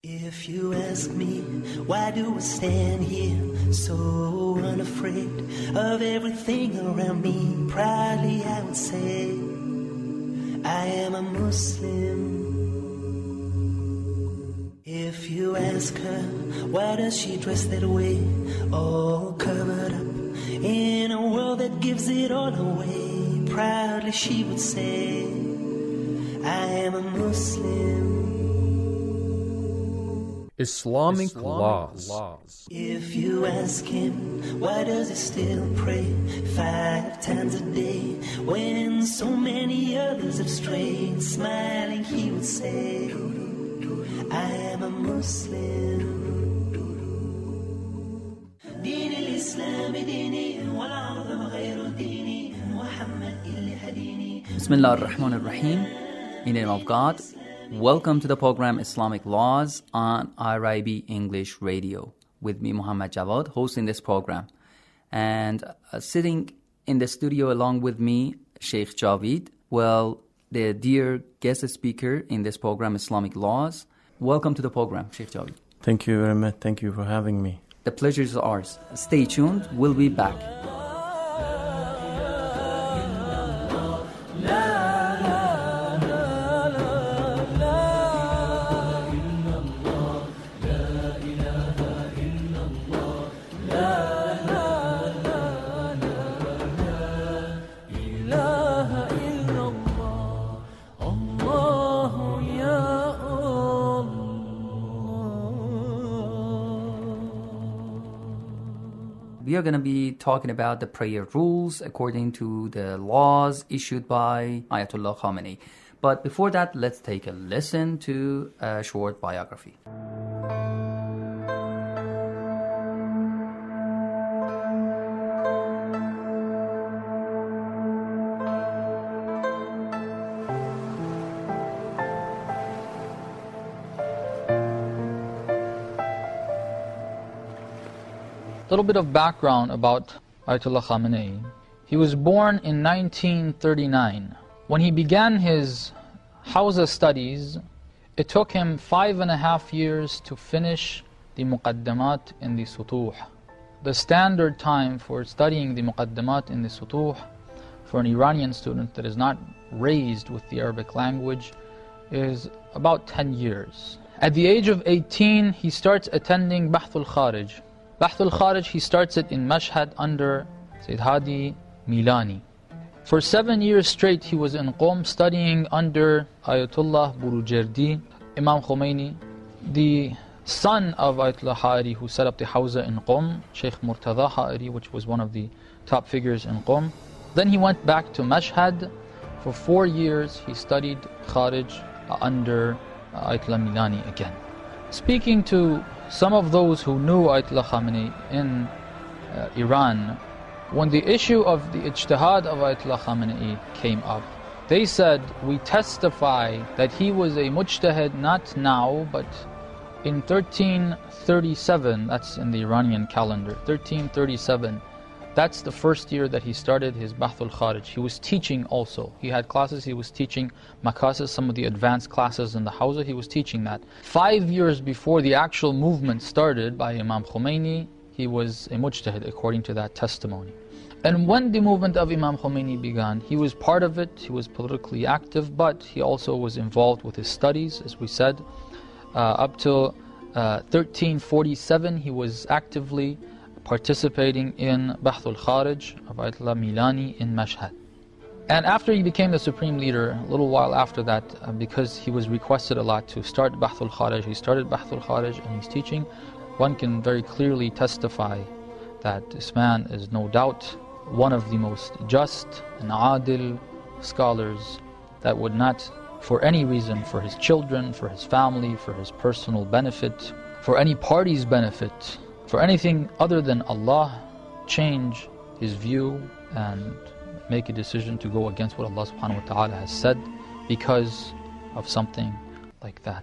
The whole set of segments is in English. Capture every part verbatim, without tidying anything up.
If you ask me, why do I stand here so unafraid of everything around me? Proudly I would say, I am a Muslim. If you ask her, why does she dress that way, all covered up in a world that gives it all away? Proudly she would say, I am a Muslim. Islamic, Islamic laws. laws. If you ask him, why does he still pray five times a day when so many others have strayed? Smiling he would say, I am a Muslim. دين الإسلام ديني والعظم غير ديني محمد اللي هديني. Bismillah ar-Rahman ar-Rahim. In the name of God. Welcome to the program Islamic Laws on I R I B English Radio with me, Muhammad Jawad, hosting this program. And uh, sitting in the studio along with me, Sheikh Javid, well, the dear guest speaker in this program, Islamic Laws. Welcome to the program, Sheikh Javid. Thank you very much. Thank you for having me. The pleasure is ours. Stay tuned. We'll be back. We are going to be talking about the prayer rules according to the laws issued by Ayatollah Khamenei. But before that, let's take a listen to a short biography. A little bit of background about Ayatollah Khamenei. He was born in nineteen thirty-nine. When he began his Hawza studies, it took him five and a half years to finish the Muqaddamat in the Sutuh. The standard time for studying the Muqaddamat in the Sutuh for an Iranian student that is not raised with the Arabic language is about ten years. At the age of eighteen, he starts attending Bahth al-Kharij. Bahth al-Kharij, he starts it in Mashhad under Sayyid Hadi Milani. For seven years straight, he was in Qom studying under Ayatollah Burujerdi, Imam Khomeini, the son of Ayatollah Ha'ari who set up the Hawza in Qom, Sheikh Murtada Ha'ari, which was one of the top figures in Qom. Then he went back to Mashhad. For four years, he studied Kharij under Ayatollah Milani again. Speaking to some of those who knew Ayatollah Khamenei in uh, Iran, when the issue of the ijtihad of Ayatollah Khamenei came up, they said, we testify that he was a mujtahid not now, but in thirteen thirty-seven, that's in the Iranian calendar, thirteen thirty-seven, that's the first year that he started his Bahth al-Kharij. He was teaching also. He had classes, he was teaching Makasis, some of the advanced classes in the Hawza, he was teaching that. Five years before the actual movement started by Imam Khomeini, he was a mujtahid according to that testimony. And when the movement of Imam Khomeini began, he was part of it, he was politically active, but he also was involved with his studies, as we said. Uh, up till uh, thirteen forty-seven, he was actively participating in Bahth al-Kharij of Ayatollah Milani in Mashhad. And after he became the supreme leader, a little while after that, uh, because he was requested a lot to start Bahth al-Kharij, he started Bahth al-Kharij and he's teaching. One can very clearly testify that this man is no doubt one of the most just and adil scholars that would not, for any reason, for his children, for his family, for his personal benefit, for any party's benefit, for anything other than Allah, change his view and make a decision to go against what Allah subhanahu wa ta'ala has said because of something like that.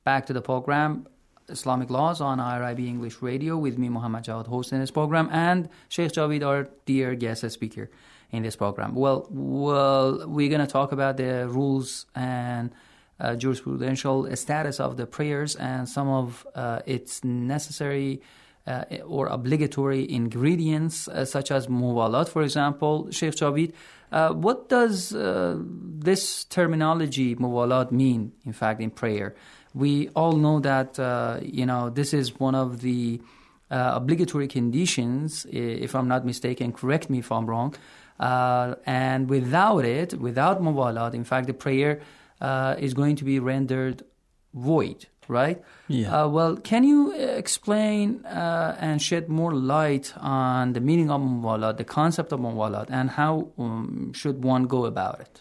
back to the program, Islamic Laws on I R I B English Radio, with me, Muhammad Jawad, hosting this program, and Sheikh Javid, our dear guest speaker in this program. Well, well we're going to talk about the rules and uh, jurisprudential status of the prayers and some of uh, its necessary uh, or obligatory ingredients, uh, such as muwalat, for example. Sheikh Javid, uh, what does uh, this terminology, muwalat, mean, in fact, in prayer? We all know that, uh, you know, this is one of the uh, obligatory conditions, if I'm not mistaken, correct me if I'm wrong. Uh, and without it, without muwalat, in fact, the prayer uh, is going to be rendered void, right? Yeah. Uh, well, can you explain uh, and shed more light on the meaning of muwalat, the concept of muwalat, and how um, should one go about it?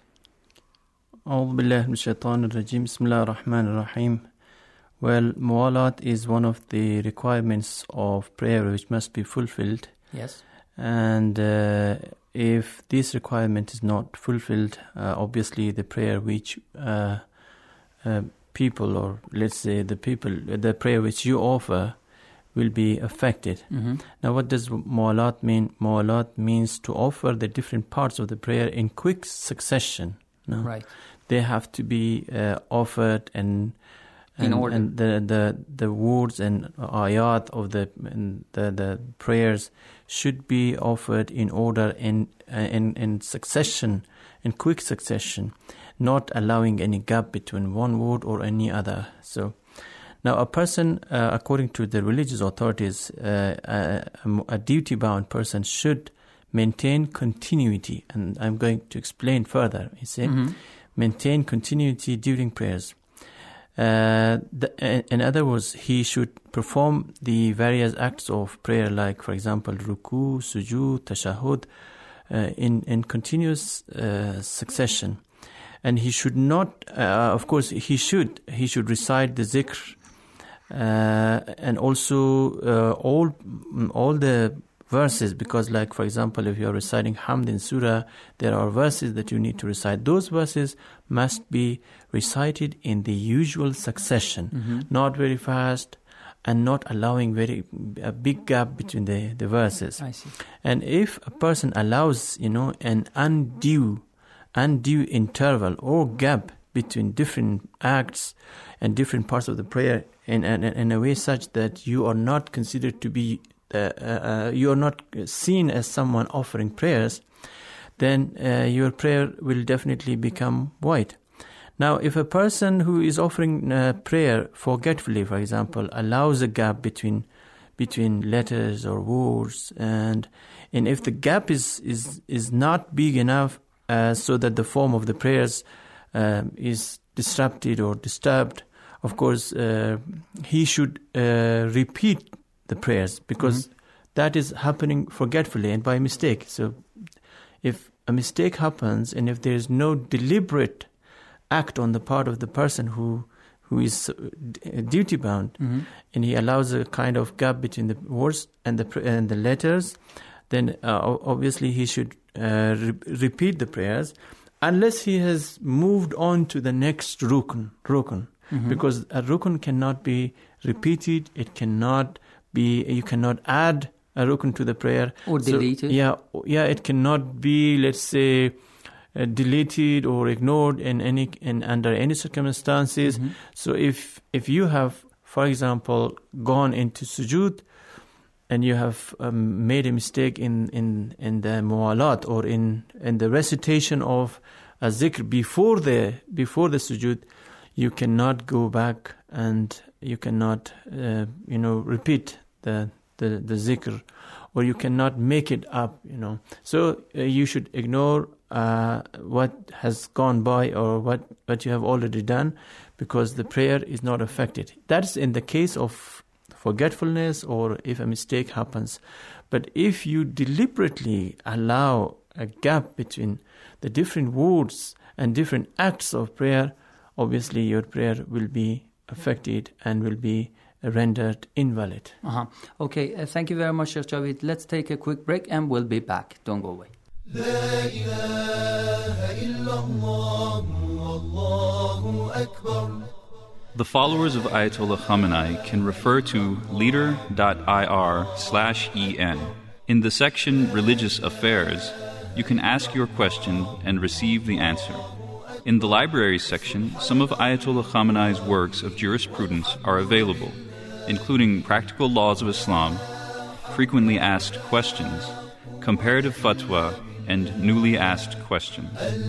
أعوذ بالله من الشيطان الرجيم بسم الله الرحمن الرحيم. Well, muwalat is one of the requirements of prayer which must be fulfilled. Yes. And uh, if this requirement is not fulfilled, uh, obviously the prayer which uh, uh, people, or let's say the people, the prayer which you offer will be affected. Mm-hmm. Now, what does muwalat mean? Muwalat means to offer the different parts of the prayer in quick succession. No? Right. They have to be uh, offered and, and in order. And the, the the words and ayat of the and the the prayers should be offered in order, in in in succession, in quick succession, not allowing any gap between one word or any other. So now a person, uh, according to the religious authorities, uh, a, a duty-bound person should maintain continuity, and I'm going to explain further. You see, Mm-hmm. maintain continuity during prayers. Uh, the, in other words, he should perform the various acts of prayer, like, for example, ruku, sujood, tashahud, uh, in in continuous uh, succession, and he should not. Uh, of course, he should he should recite the zikr, uh, and also uh, all all the verses, because, like, for example, if you are reciting Hamd in Surah, there are verses that you need to recite. Those verses must be recited in the usual succession, Mm-hmm. not very fast, and not allowing very a big gap between the, the verses. I see. And if a person allows, you know, an undue, undue interval or gap between different acts and different parts of the prayer in, in, in a way such that you are not considered to be Uh, uh, you are not seen as someone offering prayers, then uh, your prayer will definitely become void. Now, if a person who is offering uh, prayer forgetfully, for example, allows a gap between between letters or words, and and if the gap is is is not big enough uh, so that the form of the prayers um, is disrupted or disturbed, of course, uh, he should uh, repeat the prayers, because mm-hmm. that is happening forgetfully and by mistake. So if a mistake happens, and if there is no deliberate act on the part of the person who who is duty bound, Mm-hmm. and he allows a kind of gap between the words and the and the letters, then uh, obviously he should uh, re- repeat the prayers, unless he has moved on to the next rukun rukun Mm-hmm. because a rukun cannot be repeated. It cannot be, you cannot add a rukun to the prayer. Or So, delete it. Yeah, yeah, it cannot be, let's say, uh, deleted or ignored in any in under any circumstances. Mm-hmm. So if if you have, for example, gone into sujood and you have um, made a mistake in, in, in the muwalat or in, in the recitation of a zikr before the before the sujood, you cannot go back and you cannot, uh, you know, repeat the, the, the zikr, or you cannot make it up, you know. So uh, you should ignore uh, what has gone by or what, what you have already done, because the prayer is not affected. That's in the case of forgetfulness or if a mistake happens. But if you deliberately allow a gap between the different words and different acts of prayer, obviously your prayer will be affected and will be rendered invalid. Uh-huh. Okay, uh, thank you very much, Sheikh Javid. Let's take a quick break and we'll be back. Don't go away. لا إله إلا الله والله أكبر The followers of Ayatollah Khamenei can refer to leader.ir slash en. In the section Religious Affairs, you can ask your question and receive the answer. In the Libraries section, some of Ayatollah Khamenei's works of jurisprudence are available, including Practical Laws of Islam, Frequently Asked Questions, Comparative Fatwa, and Newly Asked Questions.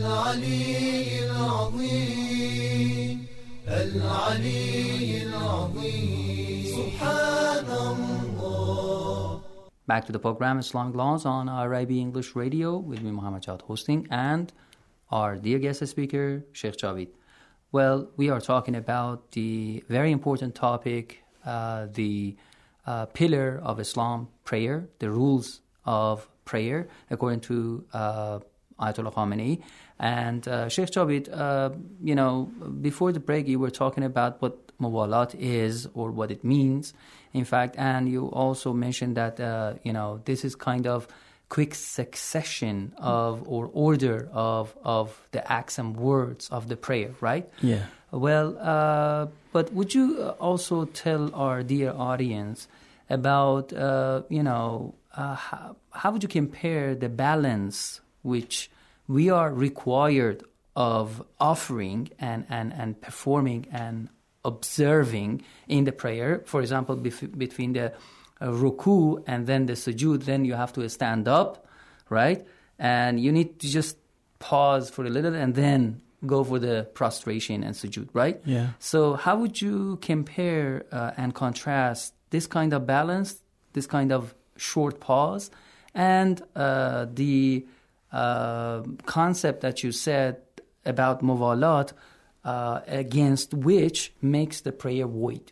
Back to the program Islamic Laws on R I B English Radio with me, Muhammad Jawad, hosting, and our dear guest speaker, Sheikh Javid. Well, we are talking about the very important topic, uh, the uh, pillar of Islam, prayer, the rules of prayer, according to uh, Ayatollah Khamenei. And uh, Sheikh Javid, uh, you know, before the break, you were talking about what muwalat is or what it means, in fact, and you also mentioned that, uh, you know, this is kind of quick succession of or order of of the acts and words of the prayer, right? Yeah. Well, uh, but would you also tell our dear audience about, uh, you know, uh, how, how would you compare the balance which we are required of offering and, and, and performing and observing in the prayer? For example, bef- between the uh, ruku and then the sujood, then you have to stand up, right? And you need to just pause for a little and then go for the prostration and sujood, right? Yeah. So how would you compare uh, and contrast this kind of balance, this kind of short pause, and uh, the uh, concept that you said about muwalat, uh, against which makes the prayer void?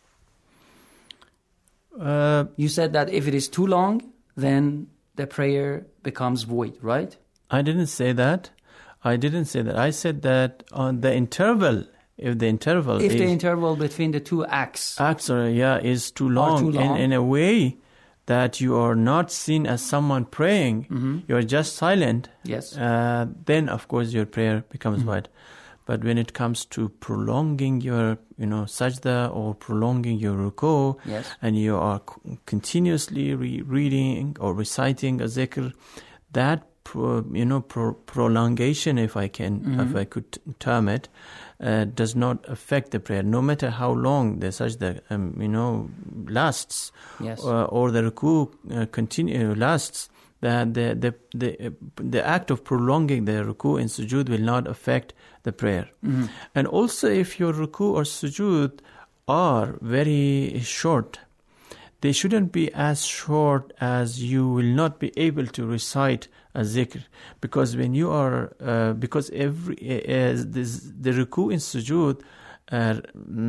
Uh, you said that if it is too long, then the prayer becomes void, right? I didn't say that. I didn't say that. I said that on the interval, if the interval if is... the interval between the two acts... Acts, or, yeah, is too long, too long. In, in a way that you are not seen as someone praying, mm-hmm. you are just silent, yes. uh, then, of course, your prayer becomes mm-hmm. void. But when it comes to prolonging your, you know, sajda or prolonging your ruku, yes. and you are c- continuously re- reading or reciting a zikr, that Pro, you know, pro, prolongation, if I can, mm-hmm. if I could t- term it, uh, does not affect the prayer, no matter how long the sajda, um, you know, lasts, yes. uh, or the ruku uh, continue lasts. The the the the, uh, the act of prolonging the ruku and sujood will not affect the prayer. Mm-hmm. And also, if your ruku or sujood are very short, they shouldn't be as short as you will not be able to recite a zikr, because when you are uh, because every uh, this, the ruku and sujood uh,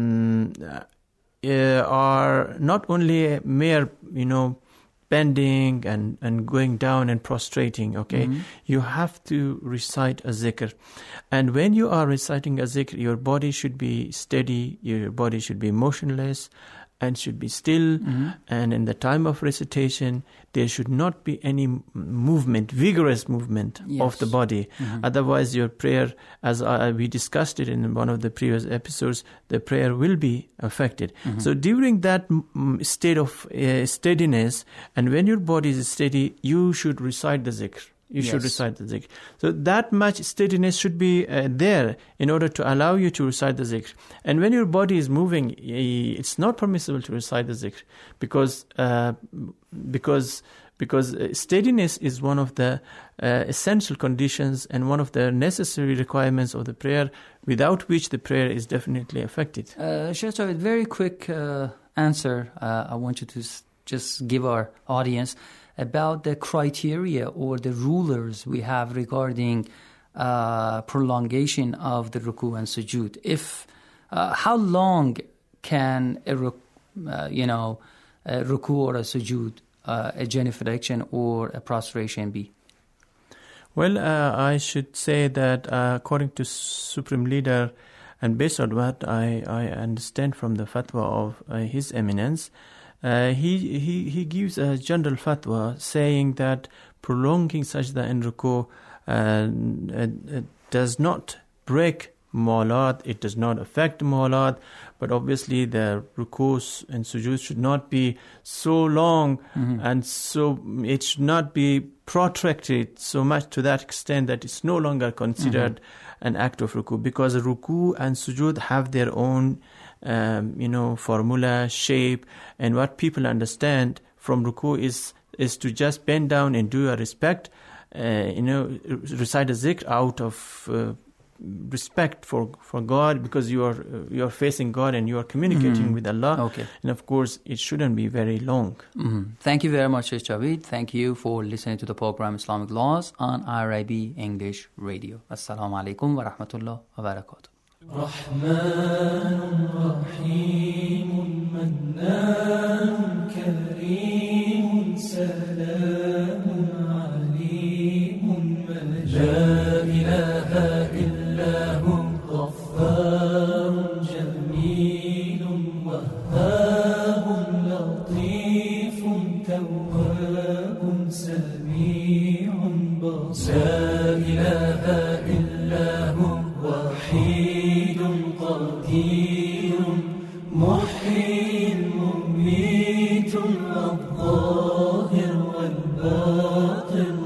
mm, uh, are not only mere, you know, bending and, and going down and prostrating, okay? Mm-hmm. You have to recite a zikr. And when you are reciting a zikr, your body should be steady, your body should be motionless, and should be still, mm-hmm. and in the time of recitation, there should not be any movement, vigorous movement yes. of the body. Mm-hmm. Otherwise, your prayer, as uh, we discussed it in one of the previous episodes, the prayer will be affected. Mm-hmm. So during that mm, state of uh, steadiness, and when your body is steady, you should recite the zikr. You yes. should recite the zikr. So that much steadiness should be uh, there in order to allow you to recite the zikr. And when your body is moving, it's not permissible to recite the zikr, because uh, because because steadiness is one of the uh, essential conditions and one of the necessary requirements of the prayer, without which the prayer is definitely affected. Uh, Sheikh Javid, very quick uh, answer. Uh, I want you to s- just give our audience about the criteria or the rulers we have regarding uh, prolongation of the ruku and sujood. If uh, how long can a uh, you know a ruku or a sujood, uh, a genuflection or a prostration be? Well, uh, I should say that uh, according to Supreme Leader, and based on what I, I understand from the fatwa of uh, His Eminence, Uh, he, he he gives a general fatwa saying that prolonging sajda and ruku uh, uh, uh, does not break mu'alat, it does not affect mu'alat. But obviously the rukus and sujood should not be so long, mm-hmm. and so it should not be protracted so much to that extent that it's no longer considered mm-hmm. an act of ruku, because ruku and sujood have their own um, you know, formula, shape, and what people understand from ruku is is to just bend down and do a respect, uh, you know, recite a zikr out of uh, respect for, for God, because you are uh, you are facing God and you are communicating mm-hmm. with Allah. Okay. And of course, it shouldn't be very long. Mm-hmm. Thank you very much, Sheikh Javed. Thank you for listening to the program Islamic Laws on I R I B English Radio. Assalamu alaikum wa rahmatullah wa barakatuh. رحمن رحيم منان كريم سلام عليم مجيد لا إله إلا هو غفار جميل وهاب لطيف تواب سميع بصير لا إله إلا هو وحيد قدير محيي مميت الظاهر والباطن